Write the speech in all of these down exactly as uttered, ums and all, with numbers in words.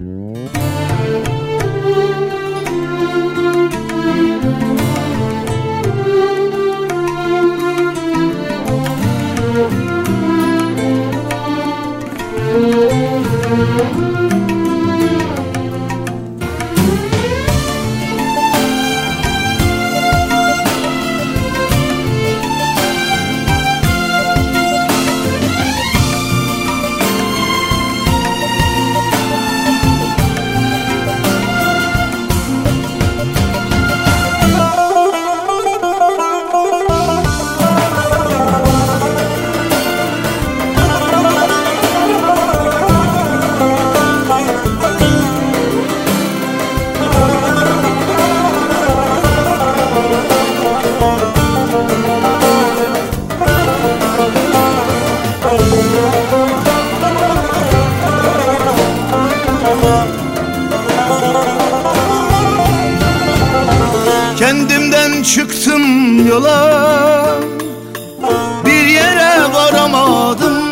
Kendimden çıktım yola, bir yere varamadım.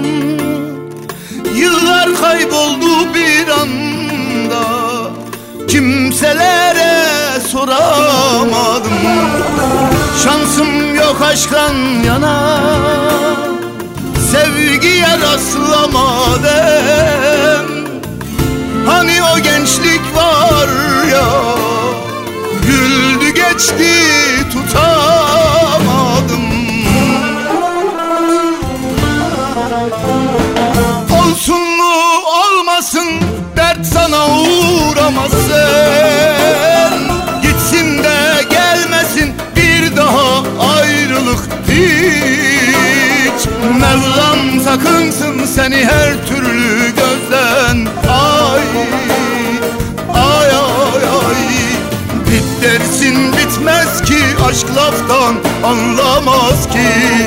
Yıllar kayboldu bir anda, kimselere soramadım. Şansım yok aşktan yana, sevgiye rastlamadım. Hani o gençlik var ya, güldü geçti tutamadım. Olsun mu olmasın dert sana uğramasın. Gitsin de gelmesin bir daha ayrılık hiç. Mevlam sakınsın seni her türlü gözden. Ay ay ay ay, bit dersin bitmez ki, aşk laftan anlamaz ki.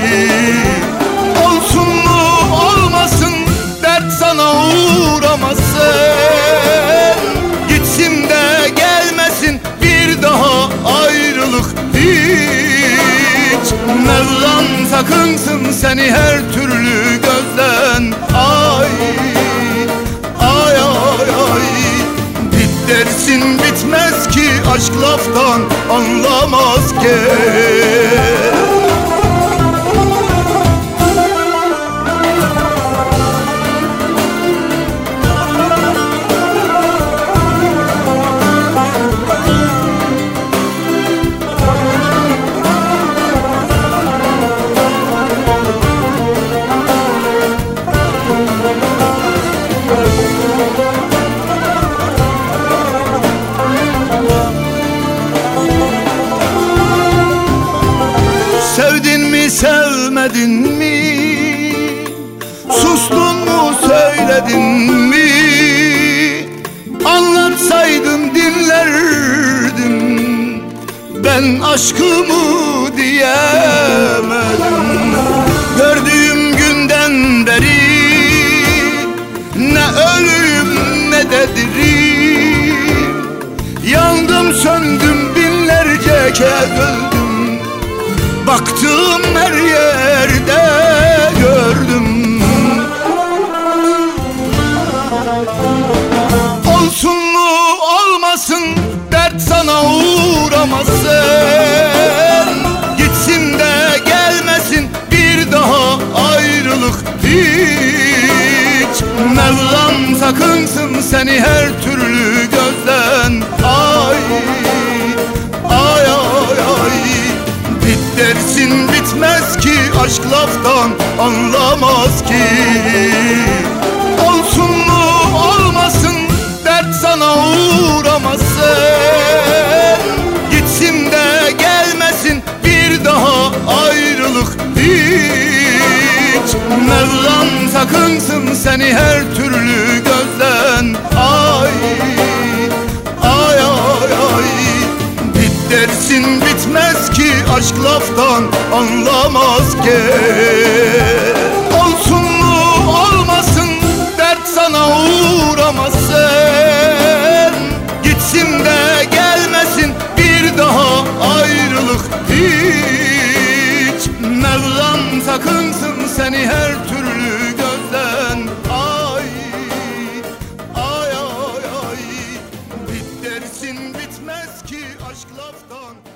Olsun mu olmasın dert sana uğramasın. Gitsin de gelmesin bir daha ayrılık hiç. Mevlam sakınsın seni her türlü gözden. Ay ay ay ay, bit dersin bitmez ki, aşk laftan anlamaz ki. Sevdin mi sevmedin mi, sustun mu söyledin mi? Anlatsaydın dinlerdim, ben aşkımı diyemedim. Gördüğüm günden beri ne ölüm ne de dirim. Yandım söndüm binlerce kez öldüm, baktım her yerde gördüm. Olsun mu olmasın dert sana uğramasın. Gitsin de gelmesin bir daha ayrılık hiç. Mevlam sakınsın seni her türlü gözden. Ay ay ay ay, bit dersin bitmez ki, aşk laftan anlamaz ki. Olsun mu olmasın dert sana uğramasın. Gitsin de gelmesin bir daha ayrılık hiç. Mevlam sakınsın seni her türlü gözden. Ay ay ay ay, bit dersin bitmez ki, aşk laftan anlamaz ki. Olsun mu olmasın dert sana uğramasın. Gitsin de gelmesin bir daha ayrılık hiç. Mevlam sakınsın seni her türlü gözden. Ay ay ay gelmesin, bitmez ki aşk laftan.